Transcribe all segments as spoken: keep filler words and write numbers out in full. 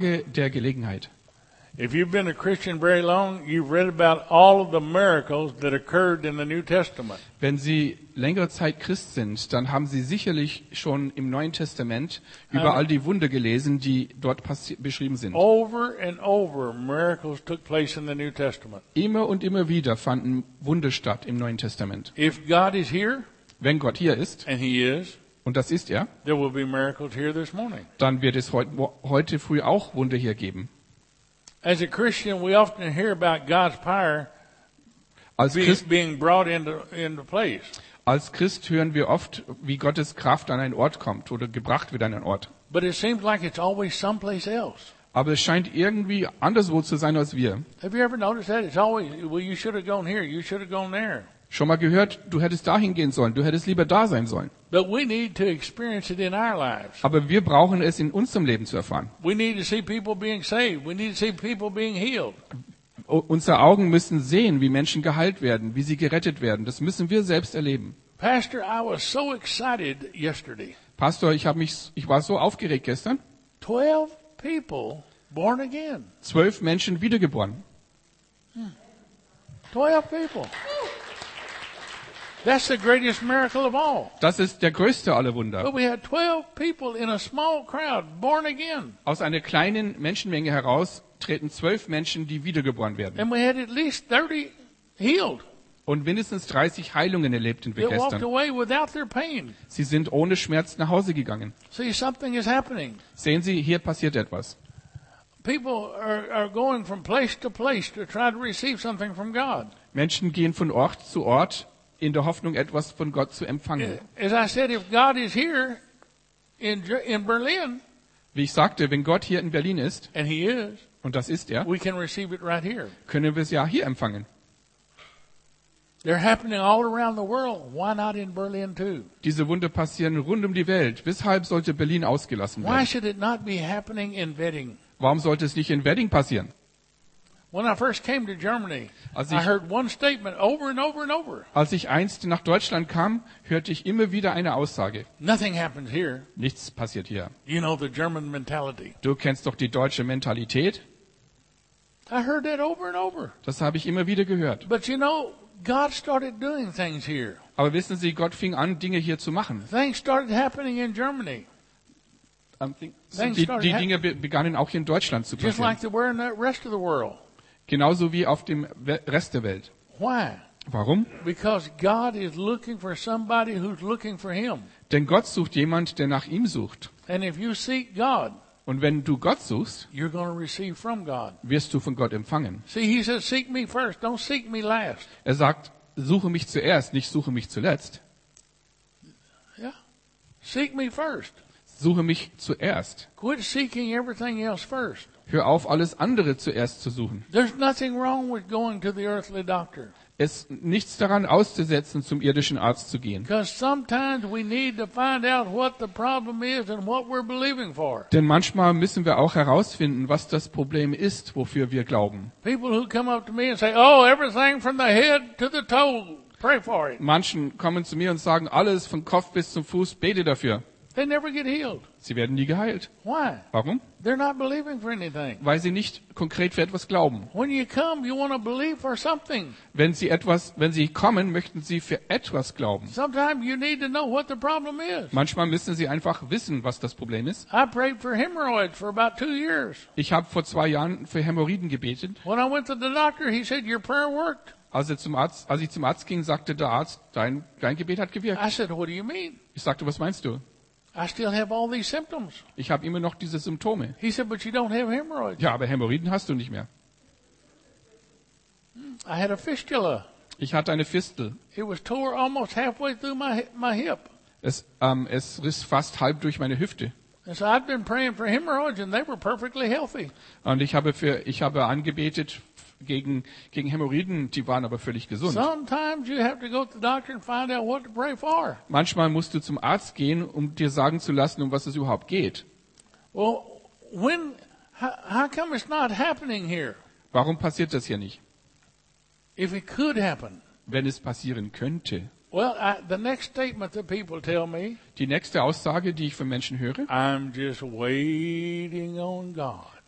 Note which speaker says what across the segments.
Speaker 1: der Gelegenheit.
Speaker 2: If you've been a Christian very long, you've read about all of the miracles that occurred in the New Testament.
Speaker 1: Wenn Sie längere Zeit Christ sind, dann haben Sie sicherlich schon im Neuen Testament über all die Wunder gelesen, die dort passi- beschrieben sind.
Speaker 2: Over and over, miracles took place in the New Testament.
Speaker 1: Immer und immer wieder fanden Wunder statt im Neuen Testament.
Speaker 2: If God is here,
Speaker 1: Wenn Gott hier ist,
Speaker 2: and He is,
Speaker 1: und das ist er,
Speaker 2: there will be miracles here this morning.
Speaker 1: dann wird es heut, heute früh auch Wunder hier geben.
Speaker 2: As a Christian, we often hear about God's power
Speaker 1: Als
Speaker 2: being,
Speaker 1: Christ,
Speaker 2: being brought into, into place.
Speaker 1: als Christ hören wir oft, wie Gottes Kraft an einen Ort kommt oder gebracht wird an einen Ort.
Speaker 2: But it seems like it's always someplace else.
Speaker 1: Aber es scheint irgendwie anderswo zu sein als wir.
Speaker 2: Have you ever noticed that? It's always, well, you should have gone here, you should have gone there.
Speaker 1: Schon mal gehört, du hättest dahin gehen sollen, du hättest lieber da sein sollen.
Speaker 2: But we need to experience it in our lives.
Speaker 1: Aber wir brauchen es in unserem Leben zu erfahren.
Speaker 2: We need to see people being saved. We need to see people being healed.
Speaker 1: O- Unsere Augen müssen sehen, wie Menschen geheilt werden, wie sie gerettet werden. Das müssen wir selbst erleben.
Speaker 2: Pastor, I was so excited yesterday.
Speaker 1: Pastor, ich habe mich, ich war so aufgeregt gestern.
Speaker 2: Twelve people born again.
Speaker 1: Zwölf Menschen wiedergeboren.
Speaker 2: Twelve people. That's the greatest miracle of all.
Speaker 1: Das ist der größte aller Wunder.
Speaker 2: But we had twelve people in a small crowd born again.
Speaker 1: Aus einer kleinen Menschenmenge heraus treten zwölf Menschen, die wiedergeboren werden.
Speaker 2: And we had at least thirty healed
Speaker 1: Und mindestens dreißig Heilungen erlebten wir
Speaker 2: that walked
Speaker 1: gestern.
Speaker 2: away without their pain.
Speaker 1: Sie sind ohne Schmerz nach Hause gegangen.
Speaker 2: See, something is happening.
Speaker 1: Sehen Sie, hier passiert etwas.
Speaker 2: People are, are going from place to place to try to receive something from God.
Speaker 1: Menschen gehen von Ort zu Ort in der Hoffnung, etwas von Gott zu empfangen.
Speaker 2: As I said, if God is here in Ger- in Berlin,
Speaker 1: Wie ich sagte, wenn Gott hier in Berlin ist,
Speaker 2: and He is,
Speaker 1: und das ist er,
Speaker 2: we can receive it right here.
Speaker 1: können wir es ja hier empfangen.
Speaker 2: They're happening all around the world. Why not in Berlin too?
Speaker 1: Diese Wunder passieren rund um die Welt. Weshalb sollte Berlin ausgelassen
Speaker 2: Why
Speaker 1: werden?
Speaker 2: should it not be happening in Wedding?
Speaker 1: Warum sollte es nicht in Wedding passieren?
Speaker 2: When I first came to Germany,
Speaker 1: Als
Speaker 2: I
Speaker 1: ich-
Speaker 2: heard one statement over and over and over.
Speaker 1: Als ich einst nach Deutschland kam, hörte ich immer wieder eine Aussage.
Speaker 2: Nothing happens here.
Speaker 1: Nichts passiert hier.
Speaker 2: You know the German mentality.
Speaker 1: Du kennst doch die deutsche Mentalität.
Speaker 2: I heard that over and over.
Speaker 1: Das habe ich immer wieder gehört.
Speaker 2: But you know, God started doing things here.
Speaker 1: Aber wissen Sie, Gott fing an, Dinge hier zu machen.
Speaker 2: Things started happening in Germany,
Speaker 1: Ähm,
Speaker 2: Things
Speaker 1: Die,
Speaker 2: started
Speaker 1: die
Speaker 2: hap-
Speaker 1: Dinge be- begannen auch hier in Deutschland zu
Speaker 2: just
Speaker 1: passieren.
Speaker 2: like they were in the rest of the world.
Speaker 1: Genauso wie auf dem We- Rest der Welt.
Speaker 2: Why?
Speaker 1: Warum?
Speaker 2: Because God is looking for somebody who's looking for Him.
Speaker 1: Denn Gott sucht jemand, der nach ihm sucht.
Speaker 2: And if you seek God,
Speaker 1: Und wenn du Gott suchst,
Speaker 2: you're going to receive from God.
Speaker 1: wirst du von Gott empfangen.
Speaker 2: See, He says, seek me first. Don't seek me last.
Speaker 1: Er sagt, suche mich zuerst, nicht suche mich zuletzt.
Speaker 2: Yeah. Seek me first.
Speaker 1: Suche mich zuerst.
Speaker 2: Quit seeking everything else first.
Speaker 1: Hör auf, alles andere zuerst zu suchen.
Speaker 2: There's nothing wrong with going to the earthly doctor.
Speaker 1: Es nichts daran auszusetzen, zum irdischen Arzt zu gehen.
Speaker 2: Because sometimes we need to find out what the problem is and what we're believing for.
Speaker 1: Denn manchmal müssen wir auch herausfinden, was das Problem ist, wofür wir glauben.
Speaker 2: People who come up to me and say, oh, everything from the head to the toe, pray for it.
Speaker 1: Manchen kommen zu mir und sagen, alles von Kopf bis zum Fuß, bete dafür.
Speaker 2: They never get healed.
Speaker 1: Sie werden nie geheilt.
Speaker 2: Why?
Speaker 1: Warum?
Speaker 2: They're not believing for anything.
Speaker 1: Weil sie nicht konkret für etwas glauben.
Speaker 2: When you come, you want to believe for something.
Speaker 1: Wenn sie etwas, wenn sie kommen, möchten sie für etwas glauben.
Speaker 2: Sometimes you need to know what the problem is.
Speaker 1: Manchmal müssen sie einfach wissen, was das Problem ist.
Speaker 2: I prayed for hemorrhoids for about two years.
Speaker 1: Ich habe vor zwei Jahren für Hämorrhoiden gebetet.
Speaker 2: When I went to the doctor, he said, your prayer worked.
Speaker 1: Als, er zum Arzt, als ich zum Arzt ging, sagte der Arzt, dein, dein Gebet hat gewirkt.
Speaker 2: I said, what do you mean?
Speaker 1: Ich sagte, was meinst du?
Speaker 2: I still have all these symptoms.
Speaker 1: Ich habe immer noch diese Symptome.
Speaker 2: He said, but you don't have hemorrhoids.
Speaker 1: Ja, aber Hämorrhoiden hast du nicht mehr.
Speaker 2: I had a fistula.
Speaker 1: Ich hatte eine Fistel.
Speaker 2: It was tore almost halfway through my my hip.
Speaker 1: Es, ähm, es riss fast halb durch meine Hüfte.
Speaker 2: And so I'd been praying for hemorrhoids and they were perfectly healthy.
Speaker 1: Und ich habe für, ich habe angebetet gegen, gegen Hämorrhoiden, die waren aber völlig gesund.
Speaker 2: Sometimes you have to go to the doctor and find out what to pray for.
Speaker 1: Manchmal musst du zum Arzt gehen, um dir sagen zu lassen, um was es überhaupt geht.
Speaker 2: Well, when, how, how come it's not happening here?
Speaker 1: Warum passiert das hier nicht?
Speaker 2: If it could happen.
Speaker 1: Wenn es passieren könnte.
Speaker 2: Well, I, the next statement that people tell me,
Speaker 1: Die nächste Aussage, die ich von Menschen höre,
Speaker 2: I'm just waiting on God.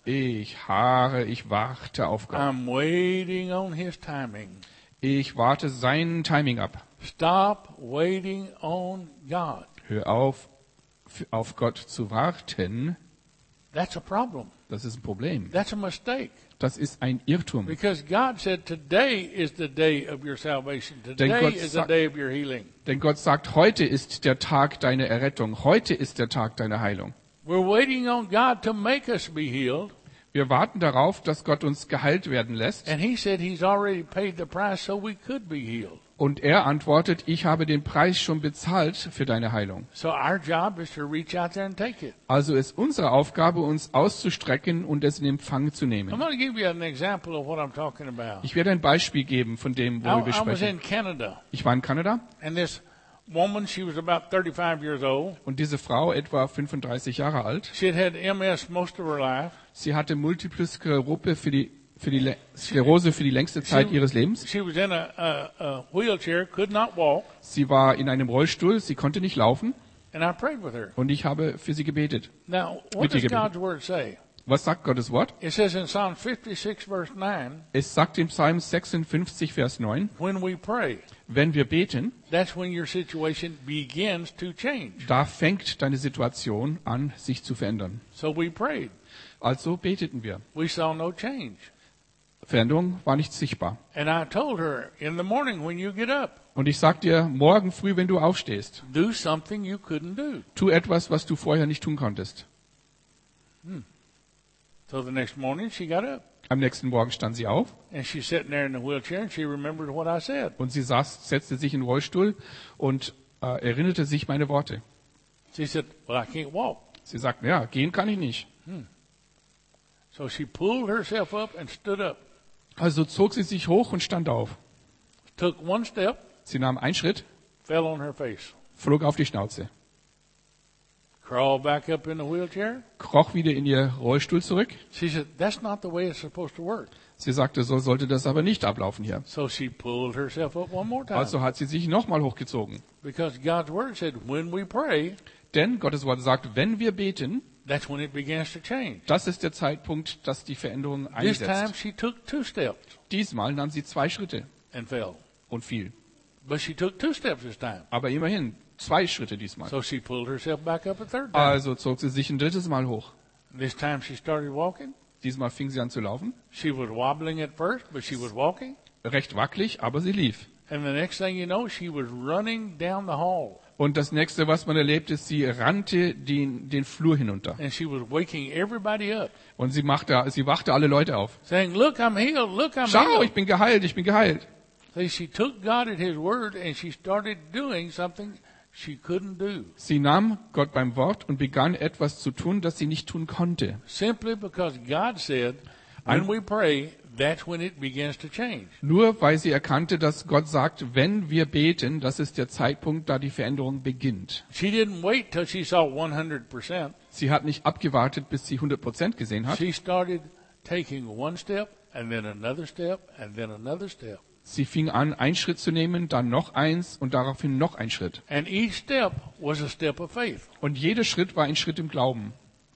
Speaker 1: Ich harre, ich warte auf Gott.
Speaker 2: I'm waiting on His timing.
Speaker 1: Ich warte sein Timing ab.
Speaker 2: Stop waiting on God.
Speaker 1: Hör auf, f- auf Gott zu warten.
Speaker 2: That's a problem.
Speaker 1: Das ist ein Problem.
Speaker 2: That's a mistake.
Speaker 1: Das ist ein Irrtum.
Speaker 2: Because God said today is the day of your salvation.
Speaker 1: Denn
Speaker 2: Today
Speaker 1: Gott
Speaker 2: is the
Speaker 1: sagt-
Speaker 2: day of your healing.
Speaker 1: Denn Gott sagt, heute ist der Tag deiner Errettung. Heute ist der Tag deiner Heilung.
Speaker 2: We're waiting on God to make us be healed.
Speaker 1: Wir warten darauf, dass Gott uns geheilt werden lässt.
Speaker 2: And He said He's already paid the price so we could be healed.
Speaker 1: Und er antwortet, ich habe den Preis schon bezahlt für deine Heilung.
Speaker 2: So our job is to reach out there and take it.
Speaker 1: Also ist unsere Aufgabe, uns auszustrecken und es in Empfang zu
Speaker 2: I'm
Speaker 1: nehmen.
Speaker 2: going to give you an example of what I'm talking about.
Speaker 1: Ich werde ein Beispiel geben von dem,
Speaker 2: I,
Speaker 1: worüber ich
Speaker 2: I was
Speaker 1: spreche.
Speaker 2: in Canada,
Speaker 1: Ich war in Kanada
Speaker 2: and this woman, she was about thirty-five years old.
Speaker 1: und diese Frau, etwa fünfunddreißig Jahre alt,
Speaker 2: She had had M S most of her life.
Speaker 1: sie hatte Multiple Sklerose für die, für die Le- Sklerose für die längste Zeit ihres Lebens.
Speaker 2: She was in a, a, a wheelchair, could not walk,
Speaker 1: Sie war in einem Rollstuhl, sie konnte nicht laufen
Speaker 2: and I prayed with her.
Speaker 1: und ich habe für sie gebetet.
Speaker 2: Now, what
Speaker 1: Mit ihr
Speaker 2: does
Speaker 1: gebetet.
Speaker 2: God's Word say?
Speaker 1: Was sagt Gottes Wort?
Speaker 2: It says in Psalm fifty-six, verse nine,
Speaker 1: Es sagt im Psalm sechsundfünfzig, Vers neun,
Speaker 2: when we pray,
Speaker 1: wenn wir beten,
Speaker 2: that's when your situation begins to change.
Speaker 1: da fängt deine Situation an, sich zu verändern.
Speaker 2: So we prayed.
Speaker 1: Also beteten wir.
Speaker 2: We saw no change.
Speaker 1: Veränderung war nicht sichtbar.
Speaker 2: And I told her, in the morning when you get up,
Speaker 1: Und ich sag dir, morgen früh, wenn du aufstehst,
Speaker 2: do something you couldn't do.
Speaker 1: tu etwas, was du vorher nicht tun konntest.
Speaker 2: So the next morning she got up,
Speaker 1: Am nächsten Morgen stand sie auf
Speaker 2: and she's sitting there in the wheelchair, and she remembered what I said.
Speaker 1: und sie saß, setzte sich in den Rollstuhl und äh, erinnerte sich meine Worte.
Speaker 2: She said, well, I can't walk.
Speaker 1: Sie sagte, ja, gehen kann ich nicht.
Speaker 2: So she pulled herself up and stood up,
Speaker 1: Also zog sie sich hoch und stand auf.
Speaker 2: took one step,
Speaker 1: Sie nahm einen Schritt,
Speaker 2: fell on her face,
Speaker 1: flog auf die Schnauze,
Speaker 2: crawled back up in the wheelchair.
Speaker 1: kroch wieder in ihr Rollstuhl zurück.
Speaker 2: She said, that's not the way it's supposed to work.
Speaker 1: Sie sagte, so sollte das aber nicht ablaufen hier.
Speaker 2: So she pulled herself up one more time.
Speaker 1: Also hat sie sich nochmal hochgezogen.
Speaker 2: Because God's Word said, when we pray,
Speaker 1: Denn Gottes Wort sagt, wenn wir beten,
Speaker 2: that's when it begins to change.
Speaker 1: das ist der Zeitpunkt, dass die Veränderung
Speaker 2: This time
Speaker 1: einsetzt.
Speaker 2: she took two steps
Speaker 1: Diesmal nahm sie zwei Schritte
Speaker 2: and fell.
Speaker 1: und fiel.
Speaker 2: But she took two steps this time.
Speaker 1: Aber immerhin, zwei Schritte diesmal.
Speaker 2: So she pulled herself back up a third time.
Speaker 1: Also zog sie sich ein drittes Mal hoch.
Speaker 2: This time she started walking.
Speaker 1: Diesmal fing sie an zu laufen.
Speaker 2: She was wobbling at first, but she was walking.
Speaker 1: Recht wackelig, aber sie lief.
Speaker 2: And the next thing you know, she was running down the hall.
Speaker 1: Und das nächste, was man erlebt, ist, sie rannte den, den Flur hinunter.
Speaker 2: And she was waking everybody up,
Speaker 1: Und sie machte, sie wachte alle Leute auf.
Speaker 2: saying, look, I'm healed. Look, I'm
Speaker 1: Schau,
Speaker 2: healed.
Speaker 1: ich bin geheilt, ich bin geheilt.
Speaker 2: So she took God at His word and she started doing something she couldn't do.
Speaker 1: Sie nahm Gott beim Wort und begann etwas zu tun, das sie nicht tun konnte.
Speaker 2: Simply because God said, when we pray, that's when it begins to change.
Speaker 1: Nur weil sie erkannte, dass Gott sagt, wenn wir beten, das ist der Zeitpunkt, da die Veränderung beginnt.
Speaker 2: She didn't wait till she saw one hundred percent.
Speaker 1: Sie hat nicht abgewartet, bis sie hundert Prozent gesehen hat.
Speaker 2: She started taking one step and then another step and then another step.
Speaker 1: Sie fing an, einen Schritt zu nehmen, dann noch eins und daraufhin noch ein Schritt.
Speaker 2: And each step was a step of faith.
Speaker 1: Und jeder Schritt war ein Schritt im Glauben.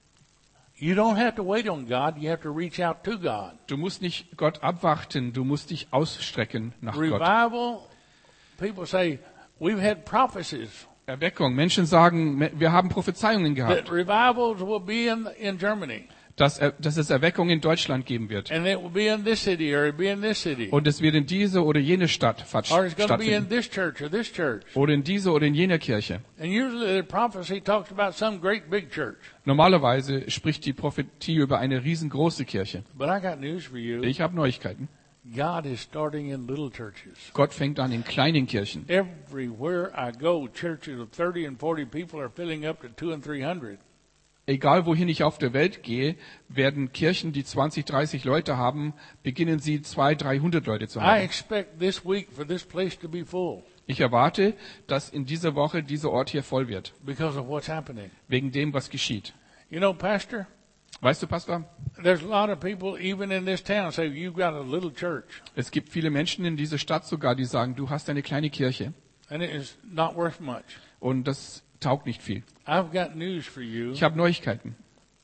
Speaker 2: You don't have to wait on God. You have to reach out to God.
Speaker 1: Du musst nicht Gott abwarten, du musst dich ausstrecken nach Gott.
Speaker 2: Revival, people say, we've had prophecies
Speaker 1: Erweckung. Menschen sagen, wir haben Prophezeiungen
Speaker 2: that
Speaker 1: gehabt,
Speaker 2: revivals will be in, in Germany.
Speaker 1: dass, er- dass es Erweckung in Deutschland geben wird.
Speaker 2: And it will be in this city or it will be in this city.
Speaker 1: Und es wird in diese oder jene Stadt fat-
Speaker 2: Or it's going to be in
Speaker 1: stattfinden.
Speaker 2: this church or this church.
Speaker 1: Oder in diese oder in jener Kirche.
Speaker 2: And usually the prophecy talks about some great big church.
Speaker 1: Normalerweise spricht die Prophetie über eine riesengroße Kirche.
Speaker 2: But I got news for you.
Speaker 1: Ich habe Neuigkeiten.
Speaker 2: God is starting in little churches.
Speaker 1: Gott fängt an in kleinen Kirchen.
Speaker 2: Everywhere I go, churches of thirty and forty people are filling up to two and three hundred.
Speaker 1: Egal wohin ich auf der Welt gehe, werden Kirchen, die zwanzig, dreißig Leute haben, beginnen sie zweihundert, dreihundert Leute zu
Speaker 2: I
Speaker 1: haben.
Speaker 2: expect this week for this place to be full
Speaker 1: Ich erwarte, dass in dieser Woche dieser Ort hier voll wird.
Speaker 2: because of what's happening.
Speaker 1: Wegen dem, was geschieht.
Speaker 2: You know, Pastor,
Speaker 1: Weißt du, Pastor?
Speaker 2: there's a lot of people even in this town say you've got a little church
Speaker 1: Es gibt viele Menschen in dieser Stadt sogar, die sagen, du hast eine kleine Kirche.
Speaker 2: and it is not worth much.
Speaker 1: Und das taugt nicht viel.
Speaker 2: I've got news for you.
Speaker 1: Ich habe Neuigkeiten.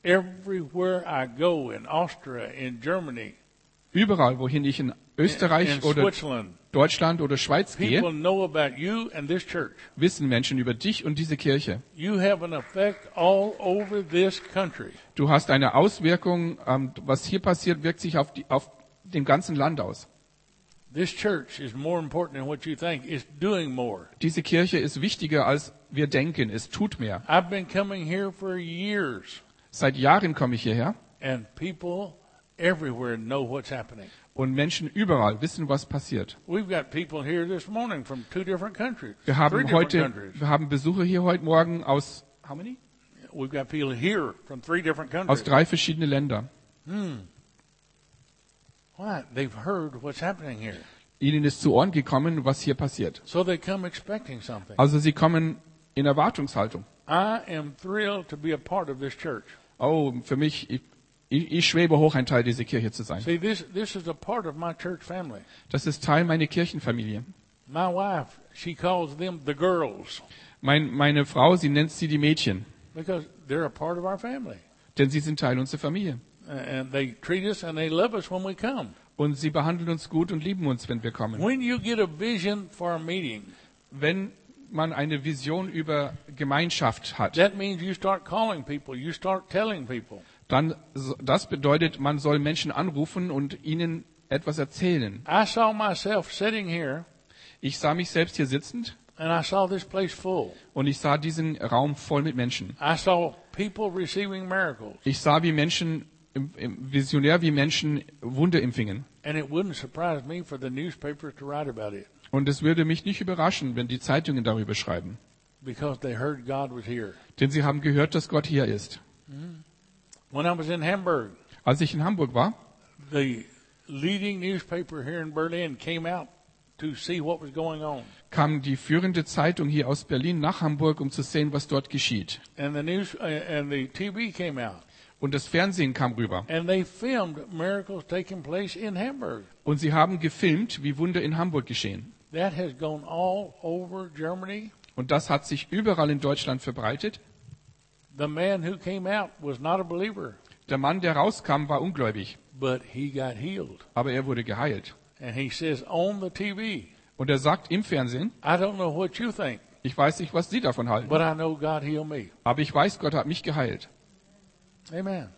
Speaker 2: everywhere I go, in Austria, in Germany,
Speaker 1: Überall, wohin ich in Österreich
Speaker 2: in
Speaker 1: oder
Speaker 2: Switzerland,
Speaker 1: Deutschland oder Schweiz gehe,
Speaker 2: people know about you and this church.
Speaker 1: wissen Menschen über dich und diese Kirche.
Speaker 2: You have an effect all over this country.
Speaker 1: Du hast eine Auswirkung, ähm, was hier passiert, wirkt sich auf, die, auf dem ganzen Land aus.
Speaker 2: This church is more important than what you think. It's doing more.
Speaker 1: Diese Kirche ist wichtiger, als wir denken. Es tut mehr.
Speaker 2: I've been coming here for years,
Speaker 1: Seit Jahren komme ich hierher
Speaker 2: and people everywhere know what's happening.
Speaker 1: und Menschen überall wissen, was passiert.
Speaker 2: We've got people here this morning from two different countries,
Speaker 1: Wir
Speaker 2: three
Speaker 1: haben
Speaker 2: different
Speaker 1: heute,
Speaker 2: countries.
Speaker 1: wir haben Besucher hier heute Morgen aus, how many?
Speaker 2: We've got people here from three different
Speaker 1: Aus
Speaker 2: countries.
Speaker 1: drei verschiedenen Ländern.
Speaker 2: Hmm. Why? They've heard what's happening here.
Speaker 1: Ihnen ist zu Ohren gekommen, was hier passiert.
Speaker 2: So they come expecting something.
Speaker 1: Also sie kommen in Erwartungshaltung.
Speaker 2: I am thrilled to be a part of this church.
Speaker 1: Oh, für mich, ich, ich, ich schwebe hoch, ein Teil dieser Kirche zu sein.
Speaker 2: See, this, this is a part of my church family.
Speaker 1: Das ist Teil meiner Kirchenfamilie.
Speaker 2: My wife, she calls them the girls
Speaker 1: Mein, meine Frau, sie nennt sie die Mädchen,
Speaker 2: because they're a part of our family.
Speaker 1: denn sie sind Teil unserer Familie.
Speaker 2: And they treat us and they love us when we come.
Speaker 1: Und sie behandeln uns gut und lieben uns, wenn wir kommen.
Speaker 2: When you get a vision for a meeting,
Speaker 1: Wenn man eine Vision über Gemeinschaft hat,
Speaker 2: that means you start calling people, you start telling people.
Speaker 1: dann das bedeutet, man soll Menschen anrufen und ihnen etwas erzählen.
Speaker 2: I saw myself sitting here
Speaker 1: Ich sah mich selbst hier sitzend
Speaker 2: and I saw this place full.
Speaker 1: und ich sah diesen Raum voll mit Menschen.
Speaker 2: I saw people receiving miracles.
Speaker 1: Ich sah, wie Menschen, im, im visionär, wie Menschen Wunder empfingen.
Speaker 2: And it wouldn't surprise me for the newspapers to write about it
Speaker 1: Und es würde mich nicht überraschen, wenn die Zeitungen darüber schreiben.
Speaker 2: because they heard God was here.
Speaker 1: Denn sie haben gehört, dass Gott hier ist.
Speaker 2: When I was in Hamburg,
Speaker 1: Als ich in Hamburg war,
Speaker 2: the leading newspaper here in Berlin came out to see what was going on.
Speaker 1: kam die führende Zeitung hier aus Berlin nach Hamburg, um zu sehen, was dort geschieht.
Speaker 2: And the news uh, and the T V came out.
Speaker 1: Und das Fernsehen kam rüber.
Speaker 2: And they filmed miracles taking place in Hamburg.
Speaker 1: Und sie haben gefilmt, wie Wunder in Hamburg geschehen.
Speaker 2: That has gone all over Germany.
Speaker 1: Und das hat sich überall in Deutschland verbreitet.
Speaker 2: The man who came out was not a believer,
Speaker 1: Der Mann, der rauskam, war ungläubig,
Speaker 2: but he got healed.
Speaker 1: aber er wurde geheilt.
Speaker 2: And he says on the T V,
Speaker 1: Und er sagt im Fernsehen,
Speaker 2: I don't know what you think,
Speaker 1: ich weiß nicht, was Sie davon halten,
Speaker 2: but I know God healed me.
Speaker 1: aber ich weiß, Gott hat mich geheilt.
Speaker 2: Amen.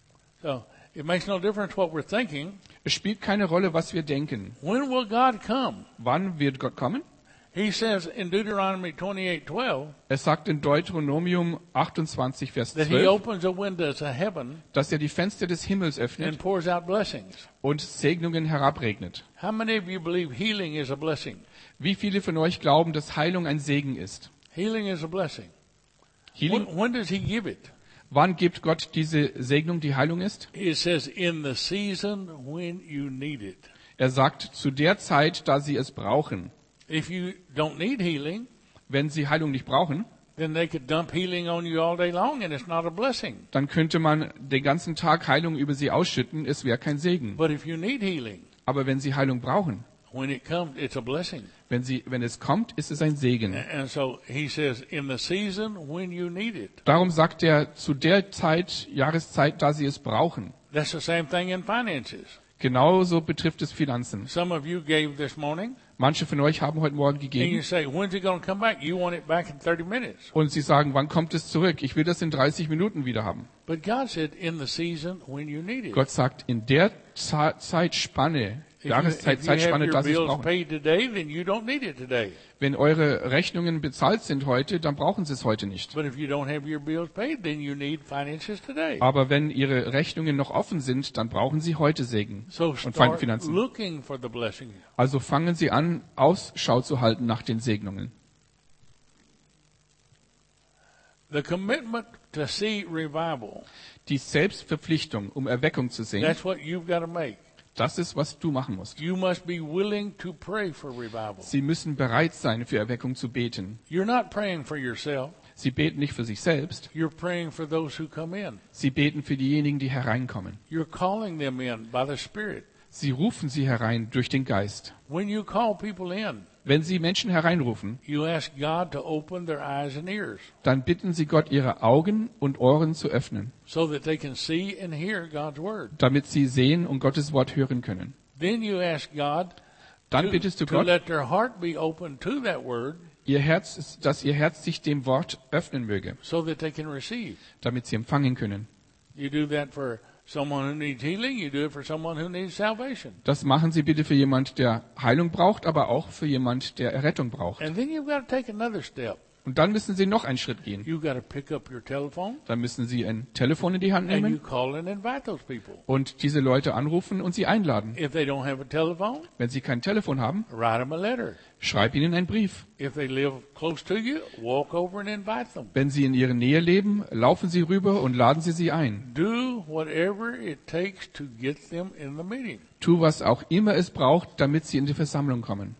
Speaker 2: So it makes no difference what we're thinking.
Speaker 1: Es spielt keine Rolle, was wir denken.
Speaker 2: When will God come?
Speaker 1: Wann wird Gott kommen?
Speaker 2: He says in Deuteronomy twenty-eight twelve
Speaker 1: Er sagt in Deuteronomium achtundzwanzig, Vers
Speaker 2: that he
Speaker 1: zwölf,
Speaker 2: opens the windows of heaven
Speaker 1: dass er die Fenster des Himmels
Speaker 2: and
Speaker 1: öffnet
Speaker 2: pours out blessings.
Speaker 1: und Segnungen herabregnet.
Speaker 2: How many of you believe healing is a blessing?
Speaker 1: Wie viele von euch glauben, dass Heilung ein Segen ist?
Speaker 2: Healing is a blessing.
Speaker 1: Healing,
Speaker 2: When, when does he give it?
Speaker 1: wann gibt Gott diese Segnung, die Heilung ist?
Speaker 2: It says in the season when you need it.
Speaker 1: Er sagt, zu der Zeit, da sie es brauchen.
Speaker 2: If you don't need healing,
Speaker 1: Wenn sie Heilung nicht brauchen,
Speaker 2: then they could dump healing on you all day long and it's not a blessing.
Speaker 1: dann könnte man den ganzen Tag Heilung über sie ausschütten, es wäre kein Segen.
Speaker 2: But if you need healing,
Speaker 1: Aber wenn sie Heilung brauchen,
Speaker 2: when it comes, it's a blessing.
Speaker 1: wenn, sie, wenn es kommt, ist es ein Segen.
Speaker 2: And so he says in the season when you need it.
Speaker 1: Darum sagt er, zu der Zeit, Jahreszeit, da sie es brauchen.
Speaker 2: That's the same thing in finances.
Speaker 1: Genauso betrifft es Finanzen.
Speaker 2: Some of you gave this morning
Speaker 1: Manche von euch haben heute Morgen
Speaker 2: and you
Speaker 1: gegeben
Speaker 2: say, when's it going to come back? You want it back in thirty minutes.
Speaker 1: und sie sagen, wann kommt es zurück? Ich will das in dreißig Minuten wieder haben.
Speaker 2: But God said in the season when you need it.
Speaker 1: Gott sagt, in der Ze- Zeitspanne,
Speaker 2: If you,
Speaker 1: Jahreszeit,
Speaker 2: if you have
Speaker 1: Zeitspanne,
Speaker 2: your
Speaker 1: da sie es
Speaker 2: bills
Speaker 1: brauchen.
Speaker 2: paid today, then you don't need it today.
Speaker 1: Wenn eure Rechnungen bezahlt sind heute, dann brauchen sie es heute nicht.
Speaker 2: But if you don't have your bills paid, then you need finances today.
Speaker 1: Aber wenn ihre Rechnungen noch offen sind, dann brauchen sie heute Segen
Speaker 2: So
Speaker 1: und
Speaker 2: start
Speaker 1: Finanzen.
Speaker 2: looking for the blessing.
Speaker 1: Also fangen sie an, Ausschau zu halten nach den Segnungen.
Speaker 2: The commitment to see revival,
Speaker 1: Die Selbstverpflichtung, um Erweckung zu sehen,
Speaker 2: that's what you've got to make.
Speaker 1: das ist, was du machen musst.
Speaker 2: You must be willing to pray for revival.
Speaker 1: Sie müssen bereit sein, für Erweckung zu beten.
Speaker 2: You're not praying for yourself.
Speaker 1: Sie beten nicht für sich selbst,
Speaker 2: You're praying for those who come in.
Speaker 1: sie beten für diejenigen, die hereinkommen.
Speaker 2: You're calling them in by the Spirit.
Speaker 1: Sie rufen sie herein durch den Geist.
Speaker 2: When you call people in,
Speaker 1: Wenn Sie Menschen hereinrufen,
Speaker 2: you ask God to open their eyes and ears
Speaker 1: dann bitten Sie Gott, Ihre Augen und Ohren zu öffnen,
Speaker 2: so that they can see and hear God's word.
Speaker 1: damit Sie sehen und Gottes Wort hören können.
Speaker 2: Then you ask God
Speaker 1: Dann
Speaker 2: to,
Speaker 1: bittest du
Speaker 2: to
Speaker 1: Gott,
Speaker 2: let their heart be open to that word
Speaker 1: ihr Herz, dass Ihr Herz sich dem Wort öffnen möge,
Speaker 2: so that they can receive.
Speaker 1: damit Sie empfangen können.
Speaker 2: You do that for someone who needs healing. You do it for someone who needs salvation.
Speaker 1: Das machen Sie bitte für jemand, der Heilung braucht, aber auch für jemand, der Errettung braucht.
Speaker 2: And then you've got to take another step.
Speaker 1: Und dann müssen Sie noch einen Schritt gehen.
Speaker 2: You've got to pick up your telephone
Speaker 1: Dann müssen Sie ein Telefon in die Hand
Speaker 2: and you
Speaker 1: nehmen
Speaker 2: call and invite those people.
Speaker 1: und diese Leute anrufen und sie einladen.
Speaker 2: If they don't have a telephone,
Speaker 1: Wenn Sie kein Telefon haben,
Speaker 2: write them a letter.
Speaker 1: schreib ihnen einen Brief.
Speaker 2: If they live close to you, walk over and invite them.
Speaker 1: Wenn Sie in Ihrer Nähe leben, laufen Sie rüber und laden Sie sie ein.
Speaker 2: Do whatever it takes to get them in the meeting.
Speaker 1: Tu, was auch immer es braucht, damit Sie in die Versammlung kommen.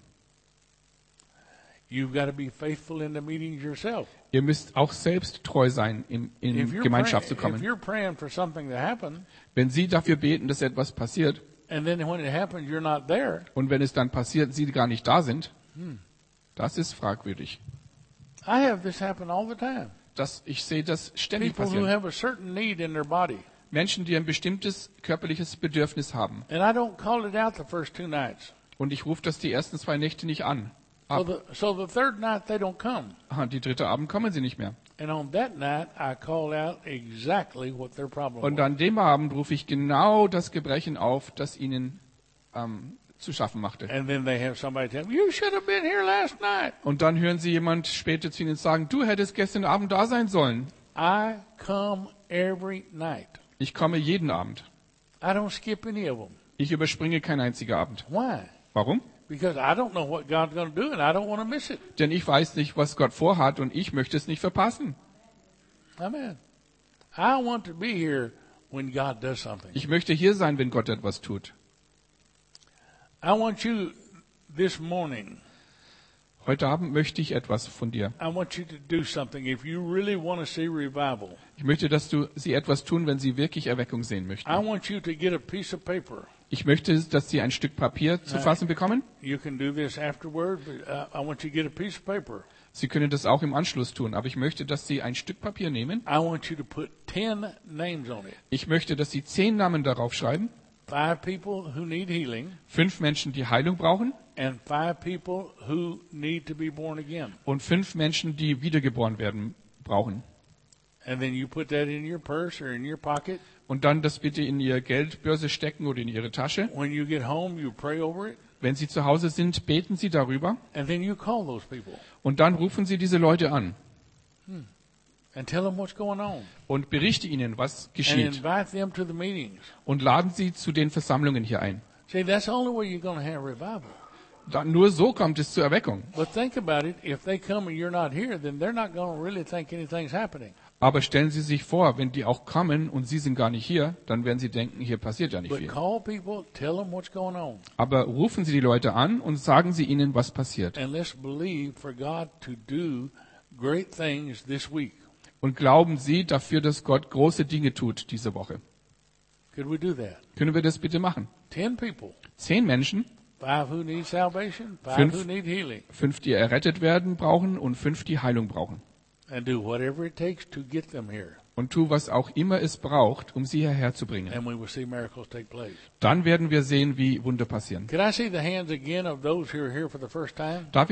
Speaker 2: You've got to be faithful in the meetings yourself.
Speaker 1: Ihr müsst auch selbst treu sein, in,
Speaker 2: If
Speaker 1: in
Speaker 2: you're,
Speaker 1: Gemeinschaft zu
Speaker 2: praying, if
Speaker 1: kommen.
Speaker 2: you're praying for something to happen,
Speaker 1: Wenn Sie dafür beten, dass etwas passiert,
Speaker 2: and then when it happens you're not there,
Speaker 1: und wenn es dann passiert, Sie gar nicht da sind, das ist fragwürdig.
Speaker 2: I have this happen all the time.
Speaker 1: Das, ich sehe das ständig
Speaker 2: People who
Speaker 1: passieren.
Speaker 2: have a certain need in their body.
Speaker 1: Menschen, die ein bestimmtes körperliches Bedürfnis haben.
Speaker 2: And I don't call it out the first two nights.
Speaker 1: Und ich rufe das die ersten zwei Nächte nicht an.
Speaker 2: So
Speaker 1: Ab.
Speaker 2: the, so the third night they don't come.
Speaker 1: Aha, die dritte Abend kommen sie nicht mehr.
Speaker 2: And on that night I call out exactly what their problem
Speaker 1: Und
Speaker 2: was.
Speaker 1: an dem Abend rufe ich genau das Gebrechen auf, das ihnen ähm, zu schaffen machte.
Speaker 2: And then they have somebody tell them, you should have been here last night.
Speaker 1: Und dann hören sie jemand später zu ihnen sagen, du hättest gestern Abend da sein sollen.
Speaker 2: I come every night.
Speaker 1: Ich komme jeden Abend.
Speaker 2: I don't skip any of them.
Speaker 1: Ich überspringe keinen einzigen Abend.
Speaker 2: Why?
Speaker 1: Warum?
Speaker 2: Because I don't know what God's going to do and I don't want to miss it.
Speaker 1: Denn ich weiß nicht, was Gott vorhat und ich möchte es nicht verpassen.
Speaker 2: Amen. I want to be here when God does something.
Speaker 1: Ich möchte hier sein, wenn Gott etwas tut.
Speaker 2: I want you this morning,
Speaker 1: Heute Abend möchte ich etwas von dir.
Speaker 2: I want you to do something. If you really want to see revival,
Speaker 1: Ich möchte, dass du sie etwas tun, wenn sie wirklich Erweckung sehen möchten.
Speaker 2: I want you to get a piece of paper.
Speaker 1: Ich möchte, dass sie ein Stück Papier zu fassen bekommen.
Speaker 2: You can do this afterward, but uh, I want you to get a piece of paper.
Speaker 1: Sie können das auch im Anschluss tun, aber ich möchte, dass Sie ein Stück Papier nehmen.
Speaker 2: I want you to put ten names on it.
Speaker 1: Ich möchte, dass Sie zehn Namen darauf schreiben.
Speaker 2: Five people who need healing
Speaker 1: Fünf Menschen, die Heilung brauchen.
Speaker 2: and five people who need to be born again.
Speaker 1: Und fünf Menschen, die wiedergeboren werden brauchen.
Speaker 2: And then you put that in your purse or in your pocket.
Speaker 1: Und dann das bitte in Ihre Geldbörse stecken oder in Ihre Tasche.
Speaker 2: When you get home, you pray over it.
Speaker 1: Wenn Sie zu Hause sind, beten Sie darüber.
Speaker 2: And then you call those people
Speaker 1: Und dann rufen Sie diese Leute an
Speaker 2: and tell them what's going on.
Speaker 1: und berichte ihnen, was
Speaker 2: And
Speaker 1: geschieht.
Speaker 2: invite them to the meetings.
Speaker 1: Und laden Sie zu den Versammlungen hier ein.
Speaker 2: See, that's the only way you're going to have revival.
Speaker 1: Dann, nur so kommt es zur Erweckung.
Speaker 2: But think about it. If they come and you're not here, then they're not going to really think anything's happening.
Speaker 1: Aber stellen Sie sich vor, wenn die auch kommen und Sie sind gar nicht hier, dann werden Sie denken, hier passiert ja nicht
Speaker 2: But
Speaker 1: viel.
Speaker 2: call people, tell them what's going on.
Speaker 1: Aber rufen Sie die Leute an und sagen Sie ihnen, was passiert.
Speaker 2: And let's believe for God to do great things this week.
Speaker 1: Und glauben Sie dafür, dass Gott große Dinge tut diese Woche.
Speaker 2: Could we do that?
Speaker 1: Können wir das bitte machen?
Speaker 2: Ten people.
Speaker 1: Zehn Menschen,
Speaker 2: Five who need salvation, five
Speaker 1: Fünf.
Speaker 2: who need healing.
Speaker 1: fünf, die errettet werden brauchen und fünf, die Heilung brauchen.
Speaker 2: And do whatever it takes to get them here.
Speaker 1: Und tu, was auch immer es braucht, um sie hierher zu bringen.
Speaker 2: And we will see miracles take place.
Speaker 1: Dann werden wir sehen, wie Wunder passieren.
Speaker 2: Could I see the hands again of those who are here for the first time?
Speaker 1: Darf